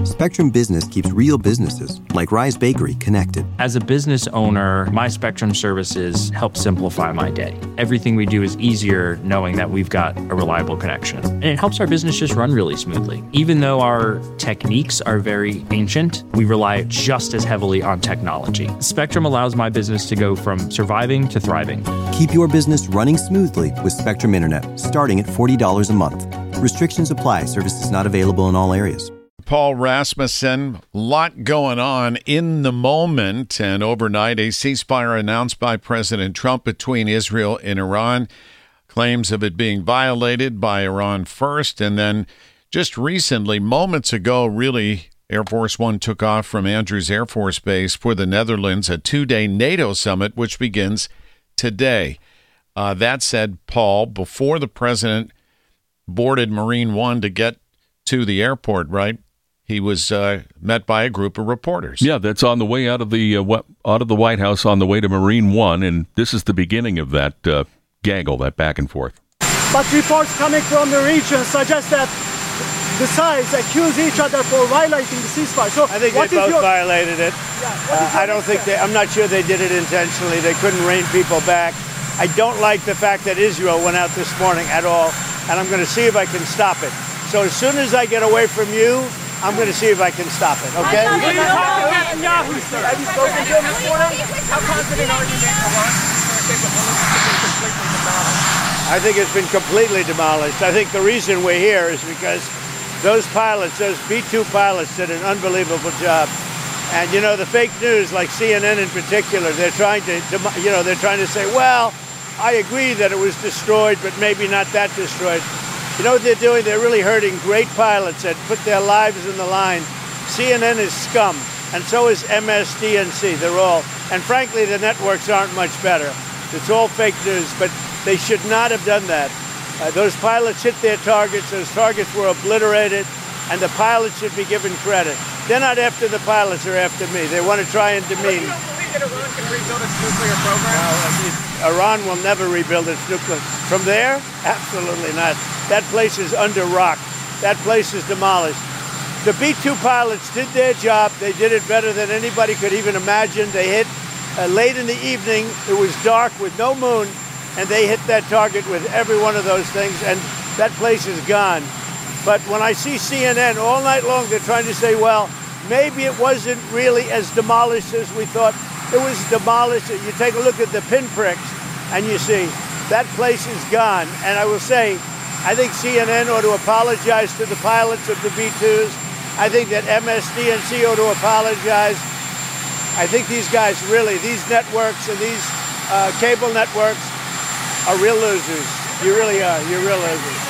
Spectrum Business keeps real businesses, like Rise Bakery, connected. As a business owner, my Spectrum services help simplify my day. Everything we do is easier knowing that we've got a reliable connection. And it helps our business just run really smoothly. Even though our techniques are very ancient, we rely just as heavily on technology. Spectrum allows my business to go from surviving to thriving. Keep your business running smoothly with Spectrum Internet, starting at $40 a month. Restrictions apply. Services not available in all areas. Paul Rasmussen, a lot going on in the moment, and overnight a ceasefire announced by President Trump between Israel and Iran, claims of it being violated by Iran first, and then just recently, moments ago, really, Air Force One took off from Andrews Air Force Base for the Netherlands, a two-day NATO summit, which begins today. That said, Paul, before the president boarded Marine One to get to the airport, right? He was met by a group of reporters. Yeah, that's on the way out of the White House on the way to Marine One, and this is the beginning of that gaggle, that back and forth. But reports coming from the region suggest that the sides accuse each other for violating the ceasefire. So I think they both violated it. Yeah, I'm not sure they did it intentionally. They couldn't rein people back. I don't like the fact that Israel went out this morning at all, and I'm going to see if I can stop it. So as soon as I get away from you, I'm going to see if I can stop it, okay? Have you spoken to him this morning? How confident are you that Iran's capabilities have been completely demolished? I think it's been completely demolished. I think the reason we're here is because those pilots, those B-2 pilots, did an unbelievable job. And, you know, the fake news, like CNN in particular, they're trying to say, well, I agree that it was destroyed, but maybe not that destroyed. You know what they're doing? They're really hurting great pilots that put their lives in the line. CNN is scum, and so is MSDNC. They're all, and frankly, the networks aren't much better. It's all fake news, but they should not have done that. Those pilots hit their targets. Those targets were obliterated, and the pilots should be given credit. They're not after the pilots, they're after me. They want to try and demean. You don't believe that Iran can rebuild its nuclear program? No, Iran will never rebuild its nuclear. From there? Absolutely not. That place is under rock. That place is demolished. The B-2 pilots did their job. They did it better than anybody could even imagine. They hit late in the evening. It was dark with no moon, and they hit that target with every one of those things, and that place is gone. But when I see CNN all night long, they're trying to say, well, maybe it wasn't really as demolished as we thought. It was demolished. You take a look at the pinpricks, and you see that place is gone. And I will say, I think CNN ought to apologize to the pilots of the B-2s. I think that MSDNC ought to apologize. I think these guys really, these networks and these cable networks are real losers. You really are. You're real losers.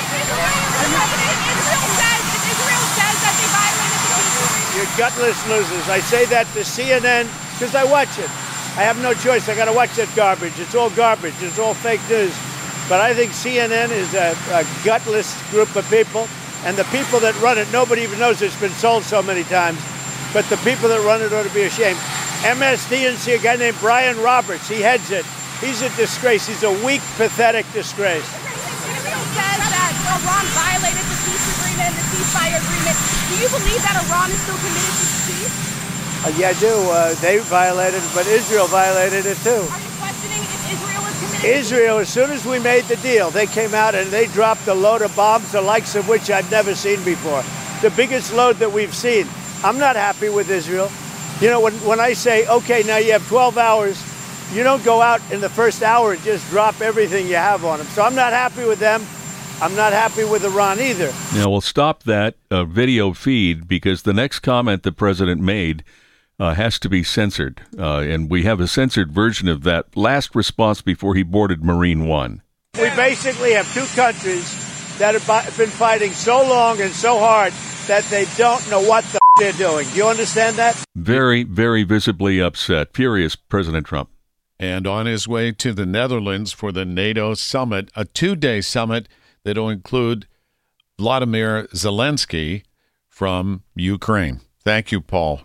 Israel says that they violated the peace. You're gutless losers. I say that to CNN because I watch it. I have no choice. I got to watch that garbage. It's all garbage. It's all fake news. But I think CNN is a gutless group of people, and the people that run it, nobody even knows it's been sold so many times, but the people that run it ought to be ashamed. MSDNC, a guy named Brian Roberts, he heads it. He's a disgrace. He's a weak, pathetic disgrace. Israel says that Iran violated the peace agreement and the ceasefire agreement. Do you believe that Iran is still committed to peace? Yeah, I do. They violated it, but Israel violated it too. Are you questioning if Israel is committed? Israel, as soon as we made the deal, they came out and they dropped a load of bombs, the likes of which I've never seen before. The biggest load that we've seen. I'm not happy with Israel. You know, when I say, okay, now you have 12 hours, you don't go out in the first hour and just drop everything you have on them. So I'm not happy with them. I'm not happy with Iran either. Now, we'll stop that video feed because the next comment the president made has to be censored. And we have a censored version of that last response before he boarded Marine One. We basically have two countries that have been fighting so long and so hard that they don't know what the they're doing. Do you understand that? Very, very visibly upset. Furious, President Trump. And on his way to the Netherlands for the NATO summit, a two-day summit that will include Vladimir Zelensky from Ukraine. Thank you, Paul.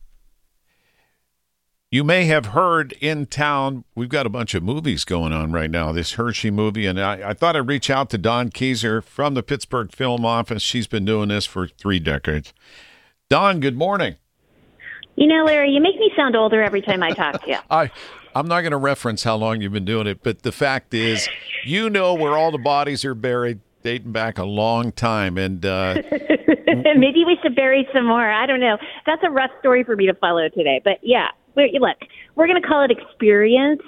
You may have heard in town, we've got a bunch of movies going on right now, this Hershey movie, and I thought I'd reach out to Dawn Kieser from the Pittsburgh Film Office. She's been doing this for 3 decades. Don, good morning. You know, Larry, you make me sound older every time I talk to you. I'm not going to reference how long you've been doing it, but the fact is, you know where all the bodies are buried, dating back a long time. And maybe we should bury some more. I don't know. That's a rough story for me to follow today. But yeah, look, we're going to call it experience,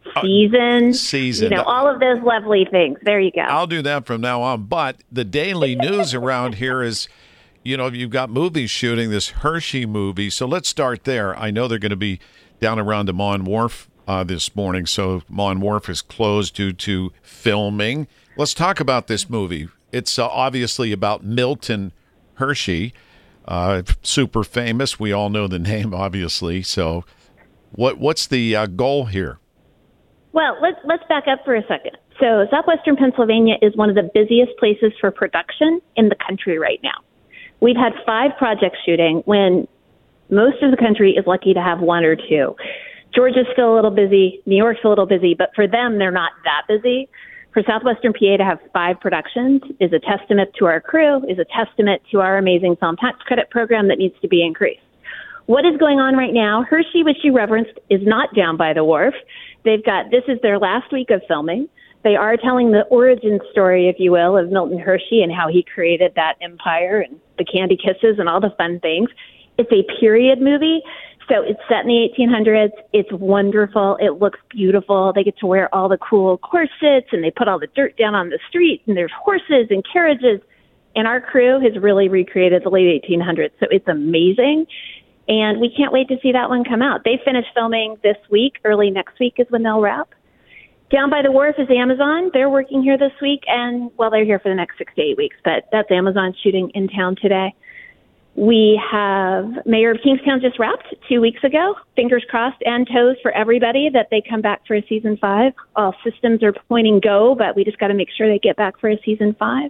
season, all of those lovely things. There you go. I'll do that from now on. But the daily news around here is, you've got movies shooting, this Hershey movie. So let's start there. I know they're going to be down around the Mon Wharf this morning. So Mon Wharf is closed due to filming. Let's talk about this movie. It's obviously about Milton Hershey, super famous. We all know the name, obviously. So what's the goal here? Well, let's back up for a second. So southwestern Pennsylvania is one of the busiest places for production in the country right now. We've had 5 projects shooting when most of the country is lucky to have 1 or 2. Georgia's still a little busy. New York's a little busy, but for them, they're not that busy. For southwestern PA to have 5 productions is a testament to our crew, is a testament to our amazing film tax credit program that needs to be increased. What is going on right now? Hershey, which you referenced, is not down by the wharf. This is their last week of filming. They are telling the origin story, if you will, of Milton Hershey and how he created that empire and the candy kisses and all the fun things. It's a period movie, so it's set in the 1800s. It's wonderful. It looks beautiful. They get to wear all the cool corsets, and they put all the dirt down on the street, and there's horses and carriages. And our crew has really recreated the late 1800s, so it's amazing. And we can't wait to see that one come out. They finish filming this week. Early next week is when they'll wrap. Down by the wharf is Amazon. They're working here this week, and, they're here for the next 6 to 8 weeks, but that's Amazon shooting in town today. We have Mayor of Kingstown just wrapped 2 weeks ago. Fingers crossed and toes for everybody that they come back for a season 5. All systems are pointing go, but we just got to make sure they get back for a season 5.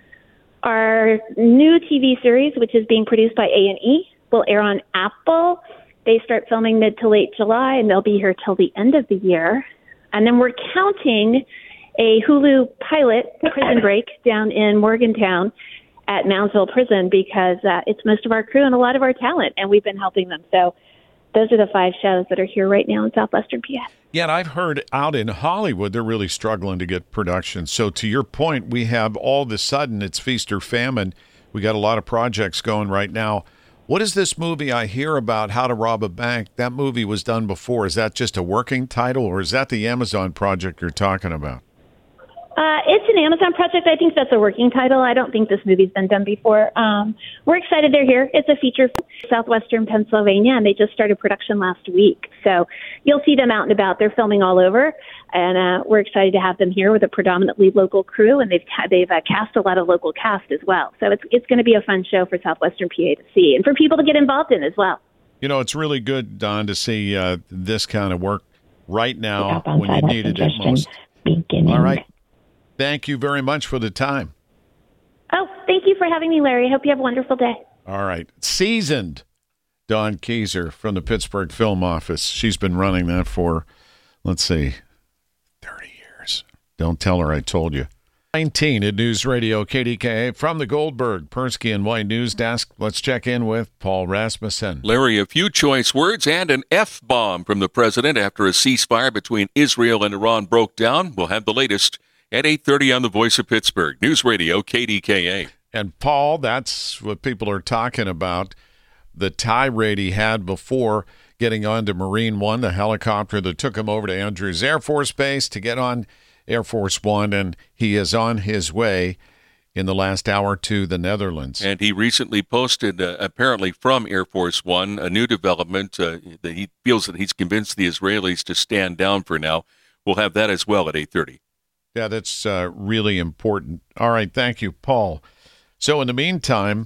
Our new TV series, which is being produced by A&E, will air on Apple. They start filming mid to late July, and they'll be here till the end of the year. And then we're counting a Hulu pilot, Prison Break, down in Morgantown at Moundsville Prison because it's most of our crew and a lot of our talent, and we've been helping them. So those are the 5 shows that are here right now in southwestern PA. Yeah, and I've heard out in Hollywood, they're really struggling to get production. So to your point, we have all of a sudden, it's feast or famine. We got a lot of projects going right now. What is this movie I hear about, How to Rob a Bank? That movie was done before. Is that just a working title, or is that the Amazon project you're talking about? It's an Amazon project. I think that's a working title. I don't think this movie's been done before. We're excited they're here. It's a feature from southwestern Pennsylvania, and they just started production last week. So you'll see them out and about. They're filming all over, and we're excited to have them here with a predominantly local crew, and they've cast a lot of local cast as well. So it's going to be a fun show for southwestern PA to see and for people to get involved in as well. It's really good, Don, to see this kind of work right now when you needed it most. All right. Thank you very much for the time. Oh, thank you for having me, Larry. I hope you have a wonderful day. All right. Seasoned Dawn Keyser from the Pittsburgh Film Office. She's been running that for, 30 years. Don't tell her I told you. 19 at News Radio KDKA from the Goldberg, Persky and White News Desk. Let's check in with Paul Rasmussen. Larry, a few choice words and an F-bomb from the president after a ceasefire between Israel and Iran broke down. We'll have the latest at 8:30 on the Voice of Pittsburgh, News Radio KDKA. And Paul, that's what people are talking about. The tirade he had before getting onto Marine One, the helicopter that took him over to Andrews Air Force Base to get on Air Force One, and he is on his way in the last hour to the Netherlands. And he recently posted, apparently from Air Force One, a new development that he feels that he's convinced the Israelis to stand down for now. We'll have that as well at 8:30. Yeah, that's really important. All right, thank you, Paul. So in the meantime,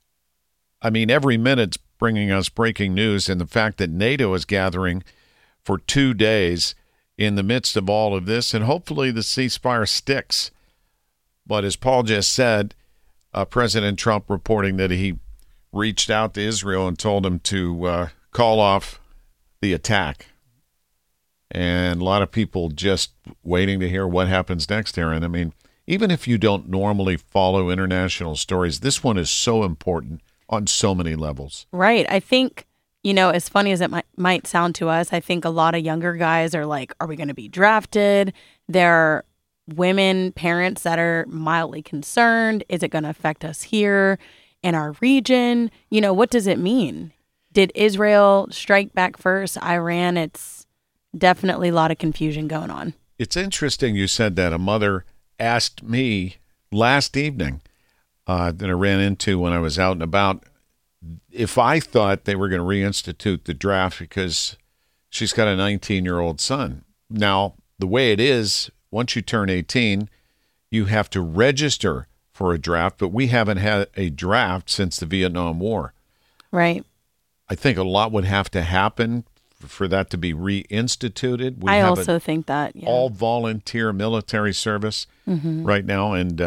every minute's bringing us breaking news, and the fact that NATO is gathering for 2 days in the midst of all of this, and hopefully the ceasefire sticks. But as Paul just said, President Trump reporting that he reached out to Israel and told him to call off the attack. And a lot of people just waiting to hear what happens next, Aaron. Even if you don't normally follow international stories, this one is so important on so many levels. Right. I think, as funny as it might sound to us, I think a lot of younger guys are like, are we going to be drafted? There are women, parents that are mildly concerned. Is it going to affect us here in our region? What does it mean? Did Israel strike back first? Iran? It's definitely a lot of confusion going on. It's interesting you said that. A mother asked me last evening that I ran into when I was out and about if I thought they were going to reinstitute the draft because she's got a 19-year-old son. Now, the way it is, once you turn 18, you have to register for a draft, but we haven't had a draft since the Vietnam War. Right. I think a lot would have to happen for that to be reinstituted. We I have also think that, yeah. all volunteer military service right now, and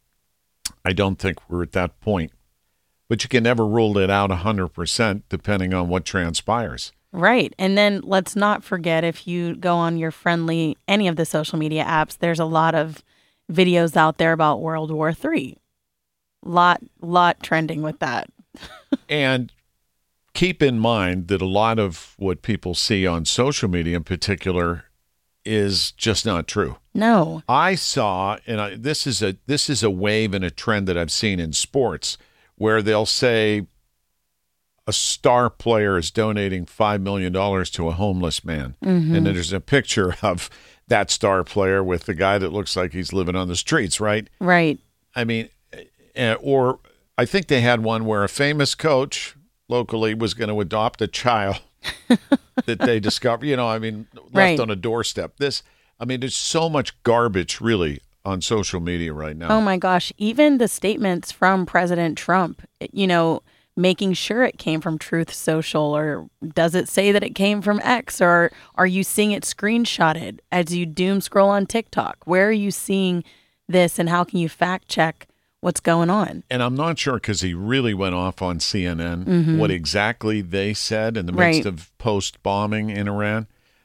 I don't think we're at that point. But you can never rule it out 100% depending on what transpires. Right. And then let's not forget, if you go on your any of the social media apps, there's a lot of videos out there about World War III. Lot trending with that. And keep in mind that a lot of what people see on social media in particular is just not true. No. I saw, and this is a wave and a trend that I've seen in sports, where they'll say a star player is donating $5 million to a homeless man. And then there's a picture of that star player with the guy that looks like he's living on the streets, right? Right. I mean, or I think they had one where a famous coach locally was going to adopt a child that they discovered, left on a doorstep. There's so much garbage really on social media right now. Oh my gosh. Even the statements from President Trump, making sure it came from Truth Social, or does it say that it came from X, or are you seeing it screenshotted as you doom scroll on TikTok? Where are you seeing this, and how can you fact check what's going on? And I'm not sure, because he really went off on CNN what exactly they said in the midst of post-bombing in Iran.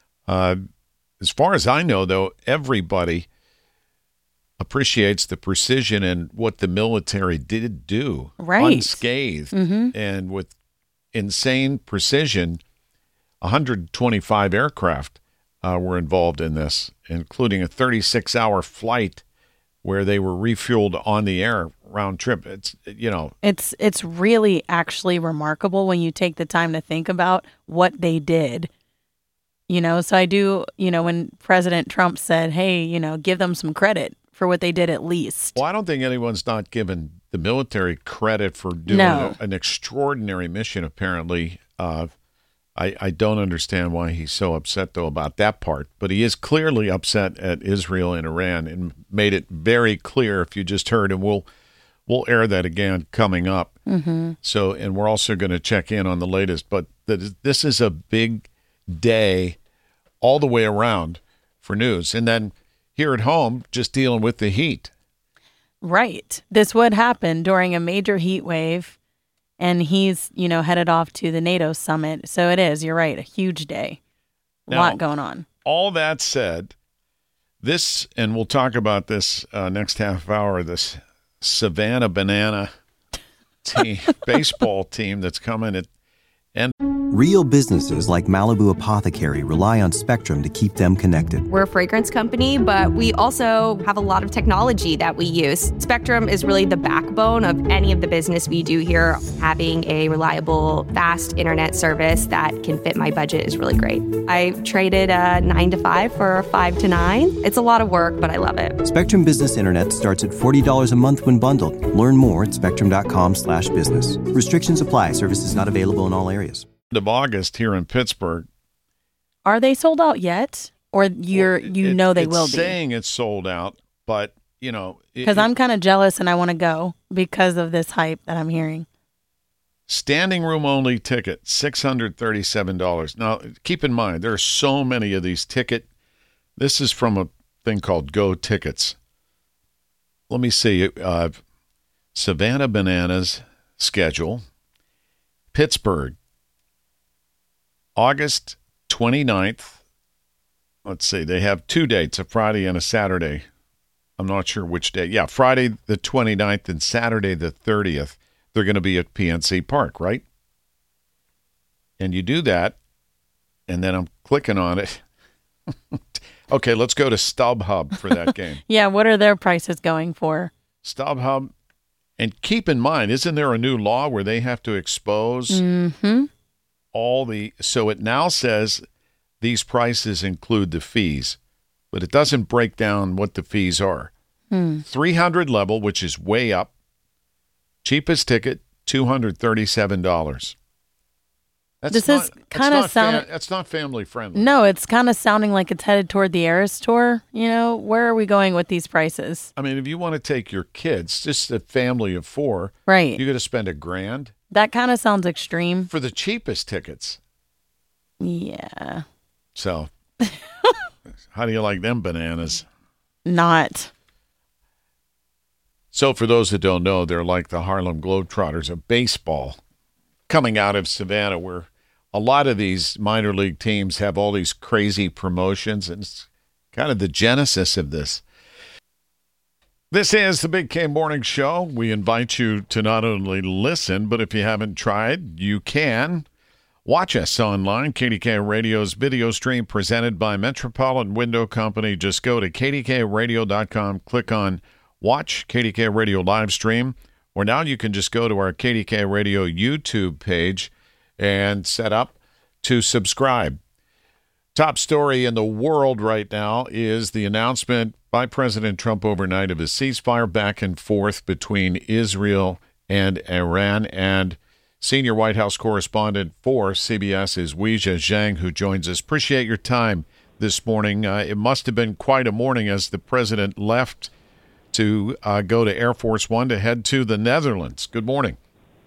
As far as I know, though, everybody appreciates the precision and what the military did do, unscathed, and with insane precision. 125 aircraft were involved in this, including a 36-hour flight where they were refueled on the air round trip. It's really actually remarkable when you take the time to think about what they did. So I do, when President Trump said, hey, give them some credit for what they did at least. Well, I don't think anyone's not given the military credit for doing an extraordinary mission, apparently. I don't understand why he's so upset, though, about that part. But he is clearly upset at Israel and Iran, and made it very clear, if you just heard, and we'll air that again coming up. So, and we're also going to check in on the latest. But this is a big day all the way around for news. And then here at home, just dealing with the heat. Right. This would happen during a major heat wave, and he's, headed off to the NATO summit. So it is, you're right, a huge day. A lot going on. All that said, this, and we'll talk about this next half hour, this Savannah Banana team, baseball team that's coming at. Real businesses like Malibu Apothecary rely on Spectrum to keep them connected. We're a fragrance company, but we also have a lot of technology that we use. Spectrum is really the backbone of any of the business we do here. Having a reliable, fast internet service that can fit my budget is really great. I traded a 9 to 5 for a 5 to 9. It's a lot of work, but I love it. Spectrum Business Internet starts at $40 a month when bundled. Learn more at spectrum.com/business. Restrictions apply. Services not available in all areas. Of August here in Pittsburgh. Are they sold out yet? Or they will be? It's saying it's sold out, but, because I'm kind of jealous and I want to go because of this hype that I'm hearing. Standing room only ticket, $637. Now, keep in mind, there are so many of these tickets. This is from a thing called Go Tickets. Let me see. Savannah Bananas schedule. Pittsburgh. August 29th. Let's see. They have 2 dates, a Friday and a Saturday. I'm not sure which day. Yeah, Friday the 29th and Saturday the 30th. they're going to be at PNC Park, right? And you do that, and then I'm clicking on it. Okay, let's go to StubHub for that game. Yeah, what are their prices going for? StubHub, and keep in mind, isn't there a new law where they have to expose so it now says these prices include the fees, but it doesn't break down what the fees are. 300 level, which is way up. Cheapest ticket, $237. That's not family friendly. No, it's kind of sounding like it's headed toward the Eras Tour. You know, where are we going with these prices? I mean, if you want to take your kids, just a family of 4, right? You're going to spend $1,000. That kind of sounds extreme for the cheapest tickets. Yeah. So, how do you like them bananas? Not. So, for those that don't know, they're like the Harlem Globetrotters of baseball, coming out of Savannah, where a lot of these minor league teams have all these crazy promotions, and it's kind of the genesis of this. This is the Big K Morning Show. We invite you to not only listen, but if you haven't tried, you can watch us online. KDK Radio's video stream presented by Metropolitan Window Company. Just go to kdkradio.com, click on Watch KDK Radio live stream, or now you can just go to our KDK Radio YouTube page and set up to subscribe. Top story in the world right now is the announcement by President Trump overnight of a ceasefire back and forth between Israel and Iran. And senior White House correspondent for CBS is Weijia Jiang, who joins us. Appreciate your time this morning. It must have been quite a morning as the president left to go to Air Force One to head to the Netherlands. Good morning.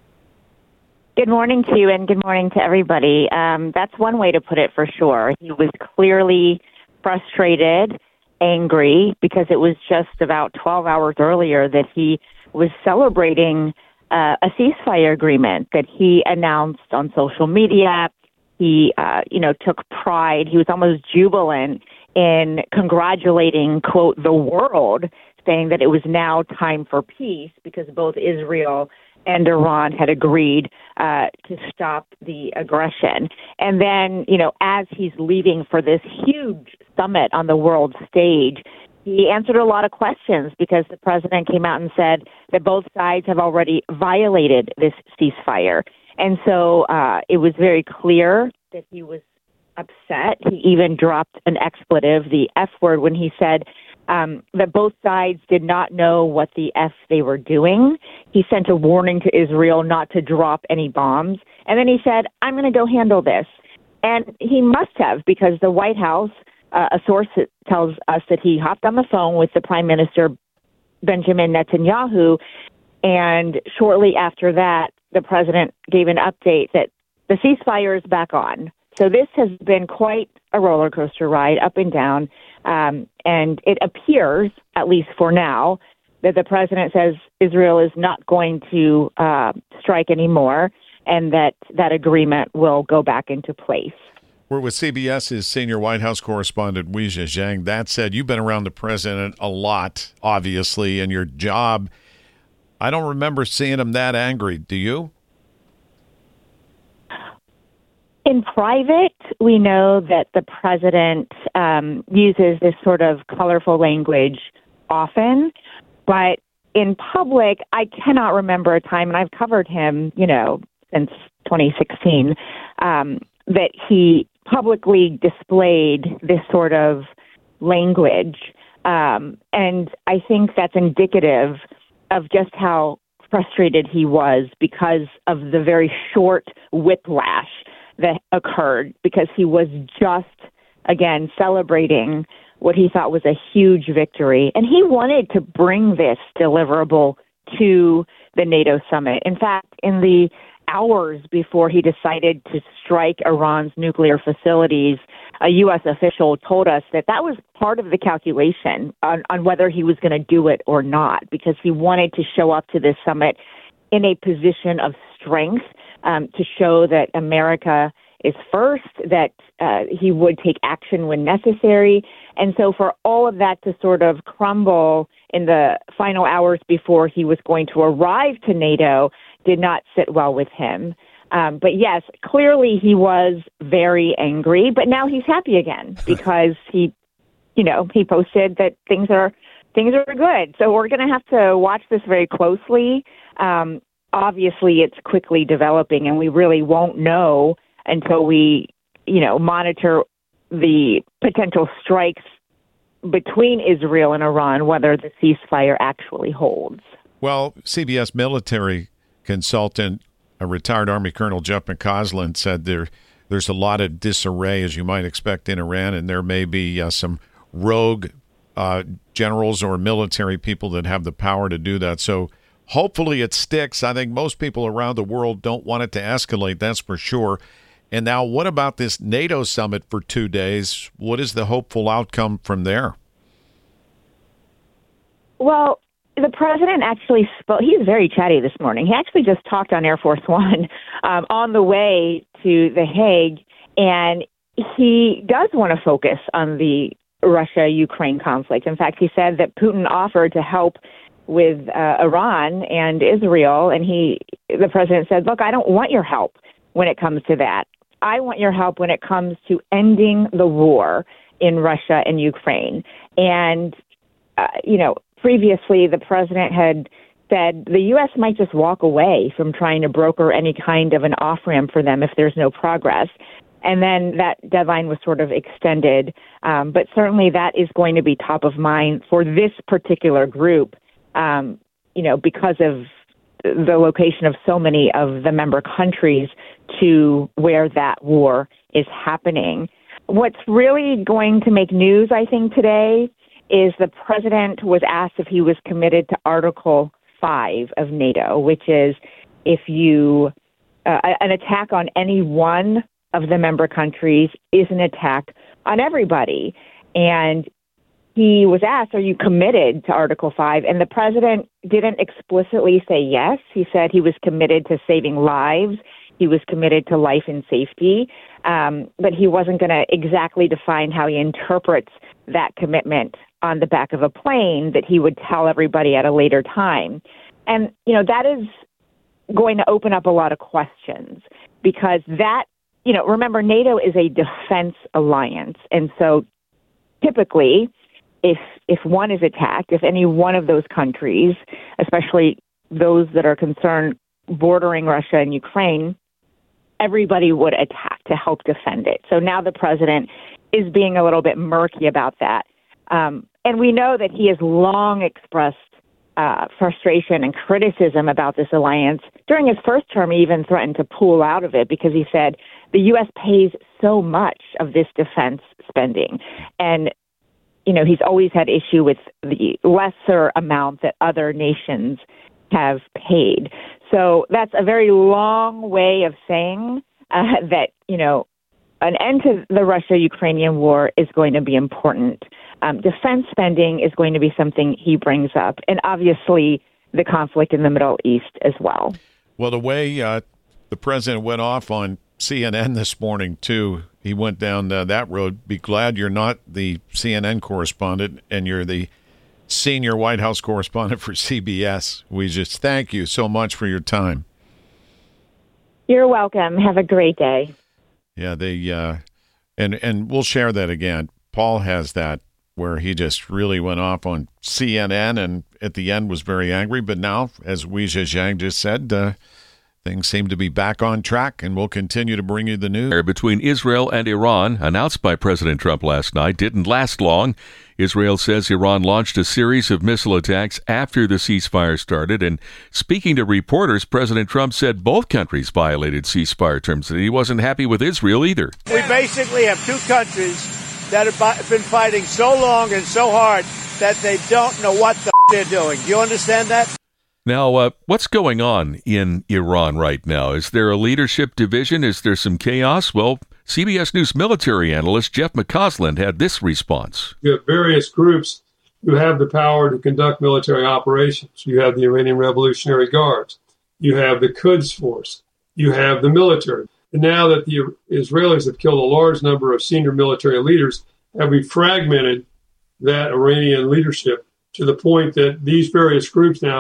Good morning to you, and good morning to everybody. That's one way to put it for sure. He was clearly frustrated, angry, because it was just about 12 hours earlier that he was celebrating a ceasefire agreement that he announced on social media. He, took pride. He was almost jubilant in congratulating, quote, the world, saying that it was now time for peace because both Israel and Iran had agreed to stop the aggression. And then, as he's leaving for this huge summit on the world stage, he answered a lot of questions because the president came out and said that both sides have already violated this ceasefire. And so it was very clear that he was upset. He even dropped an expletive, the F word, when he said that both sides did not know what the F they were doing. He sent a warning to Israel not to drop any bombs. And then he said, I'm going to go handle this. And he must have, because the White House, a source tells us that he hopped on the phone with the Prime Minister, Benjamin Netanyahu. And shortly after that, the president gave an update that the ceasefire is back on. So this has been quite a roller coaster ride, up and down. And it appears, at least for now, that the president says Israel is not going to strike anymore and that agreement will go back into place. We're with CBS's senior White House correspondent, Weijia Jiang. That said, you've been around the president a lot, obviously, in your job. I don't remember seeing him that angry. Do you? In private, we know that the president uses this sort of colorful language often, but in public, I cannot remember a time, and I've covered him, since 2016, that he publicly displayed this sort of language. And I think that's indicative of just how frustrated he was because of the very short whiplash that occurred, because he was just, again, celebrating what he thought was a huge victory. And he wanted to bring this deliverable to the NATO summit. In fact, in the hours before he decided to strike Iran's nuclear facilities, a U.S. official told us that was part of the calculation on whether he was going to do it or not, because he wanted to show up to this summit in a position of strength, to show that America is first, that he would take action when necessary. And so for all of that to sort of crumble in the final hours before he was going to arrive to NATO did not sit well with him. But yes, clearly he was very angry, but now he's happy again because he posted that things are good. So we're going to have to watch this very closely. Obviously, it's quickly developing, and we really won't know until we, monitor the potential strikes between Israel and Iran, whether the ceasefire actually holds. Well, CBS military consultant, a retired Army Colonel Jeff McCausland, said there's a lot of disarray, as you might expect, in Iran, and there may be some rogue generals or military people that have the power to do that. So hopefully it sticks. I think most people around the world don't want it to escalate, that's for sure. And now what about this NATO summit for 2 days? What is the hopeful outcome from there? Well, the president actually spoke. He's very chatty this morning. He actually just talked on Air Force One on the way to The Hague, and he does want to focus on the Russia-Ukraine conflict. In fact, he said that Putin offered to help with Iran and Israel, and the president said, look, I don't want your help when it comes to that. I want your help when it comes to ending the war in Russia and Ukraine. And, previously the president had said the U.S. might just walk away from trying to broker any kind of an off-ramp for them if there's no progress. And then that deadline was sort of extended. But certainly that is going to be top of mind for this particular group, because of the location of so many of the member countries to where that war is happening. What's really going to make news, I think, today is the president was asked if he was committed to Article 5 of NATO, which is if an attack on any one of the member countries is an attack on everybody. And he was asked, are you committed to Article 5? And the president didn't explicitly say yes. He said he was committed to saving lives. He was committed to life and safety. But he wasn't going to exactly define how he interprets that commitment on the back of a plane that he would tell everybody at a later time. And, that is going to open up a lot of questions because remember, NATO is a defense alliance. And so typically, if one is attacked, if any one of those countries, especially those that are concerned bordering Russia and Ukraine, everybody would attack to help defend it. So now the president is being a little bit murky about that. And we know that he has long expressed frustration and criticism about this alliance. During his first term, he even threatened to pull out of it because he said the U.S. pays so much of this defense spending. And, he's always had issue with the lesser amount that other nations have paid. So that's a very long way of saying that, an end to the Russia-Ukrainian war is going to be important. Defense spending is going to be something he brings up, and obviously the conflict in the Middle East as well. Well, the way the president went off on CNN this morning, too, he went down that road. Be glad you're not the CNN correspondent and you're the senior White House correspondent for CBS. We just thank you so much for your time. You're welcome. Have a great day. Yeah, and we'll share that again. Paul has that where he just really went off on CNN and at the end was very angry. But now, as Weijia Jiang just said, things seem to be back on track, and we'll continue to bring you the news. Between Israel and Iran, announced by President Trump last night, didn't last long. Israel says Iran launched a series of missile attacks after the ceasefire started. And speaking to reporters, President Trump said both countries violated ceasefire terms, and he wasn't happy with Israel either. We basically have two countries that have been fighting so long and so hard that they don't know what the they're doing. Do you understand that? Now, what's going on in Iran right now? Is there a leadership division? Is there some chaos? Well, CBS News military analyst Jeff McCausland had this response. You have various groups who have the power to conduct military operations. You have the Iranian Revolutionary Guards. You have the Quds Force. You have the military. And now that the Israelis have killed a large number of senior military leaders, have we fragmented that Iranian leadership to the point that these various groups now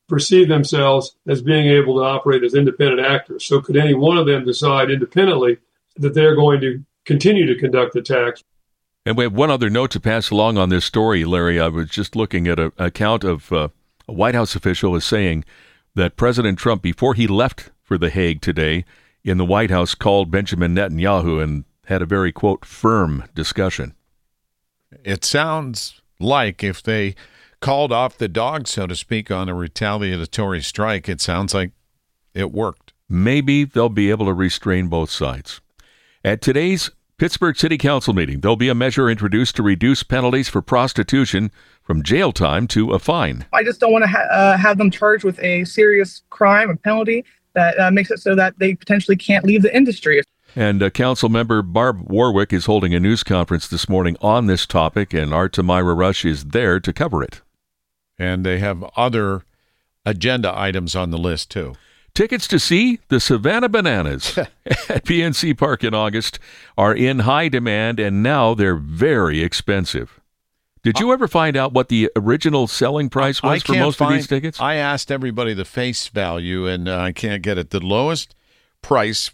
perceive themselves as being able to operate as independent actors. So could any one of them decide independently that they're going to continue to conduct attacks? And we have one other note to pass along on this story, Larry. I was just looking at an account of a White House official is saying that President Trump, before he left for The Hague today, in the White House called Benjamin Netanyahu and had a very, quote, firm discussion. It sounds like if they called off the dog, so to speak, on a retaliatory strike, it sounds like it worked. Maybe they'll be able to restrain both sides. At today's Pittsburgh City Council meeting, there'll be a measure introduced to reduce penalties for prostitution from jail time to a fine. I just don't want to have them charged with a serious crime, a penalty that makes it so that they potentially can't leave the industry. And Council member Barb Warwick is holding a news conference this morning on this topic, and our Tamira Rush is there to cover it. And they have other agenda items on the list, too. Tickets to see the Savannah Bananas at PNC Park in August are in high demand, and now they're very expensive. Did you ever find out what the original selling price was for most of these tickets? I asked everybody the face value, and I can't get it. The lowest price,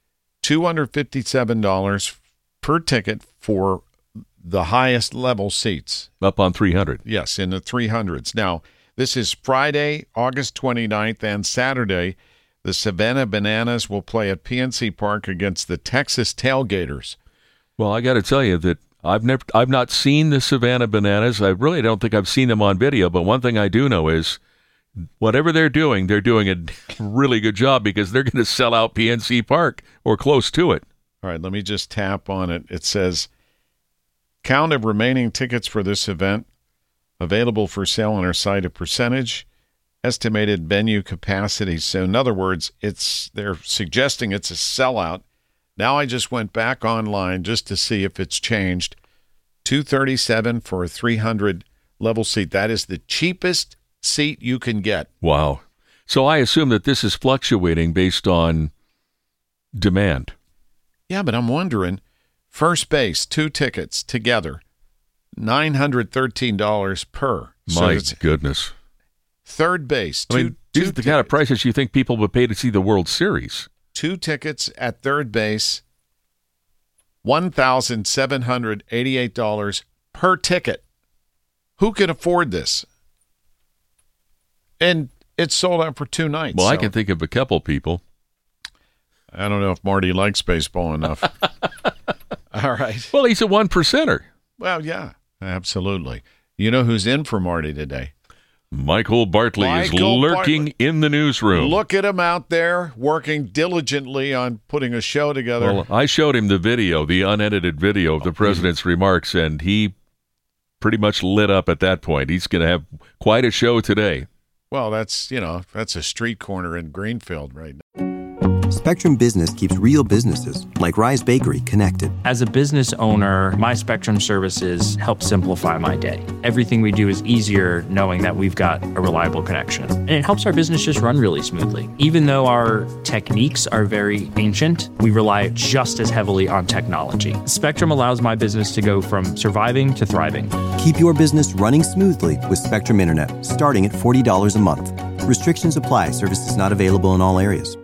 $257 per ticket for the highest level seats. Up on 300. Yes, in the 300s. Now, this is Friday, August 29th, and Saturday. The Savannah Bananas will play at PNC Park against the Texas Tailgaters. Well, I got to tell you that I've not seen the Savannah Bananas. I really don't think I've seen them on video, but one thing I do know is whatever they're doing a really good job because they're going to sell out PNC Park or close to it. All right, let me just tap on it. It says, count of remaining tickets for this event available for sale on our site, a percentage, estimated venue capacity. So in other words, they're suggesting it's a sellout. Now I just went back online just to see if it's changed. $237 for a 300 level seat. That is the cheapest seat you can get. Wow. So I assume that this is fluctuating based on demand. Yeah, but I'm wondering, first base, 2 tickets together, $913 per. My goodness. Third base. These are the kind of prices you think people would pay to see the World Series. 2 tickets at third base, $1,788 per ticket. Who can afford this? And it's sold out for 2 nights. Well, I can think of a couple people. I don't know if Marty likes baseball enough. All right. Well, he's a 1%er. Well, yeah, absolutely. You know who's in for Marty today? Michael Bartley is lurking in the newsroom. Look at him out there working diligently on putting a show together. Well, I showed him the video, the unedited video of the president's remarks, and he pretty much lit up at that point. He's going to have quite a show today. Well, that's a street corner in Greenfield right now. Spectrum Business keeps real businesses, like Rise Bakery, connected. As a business owner, my Spectrum services help simplify my day. Everything we do is easier knowing that we've got a reliable connection. And it helps our business just run really smoothly. Even though our techniques are very ancient, we rely just as heavily on technology. Spectrum allows my business to go from surviving to thriving. Keep your business running smoothly with Spectrum Internet, starting at $40 a month. Restrictions apply. Services not available in all areas.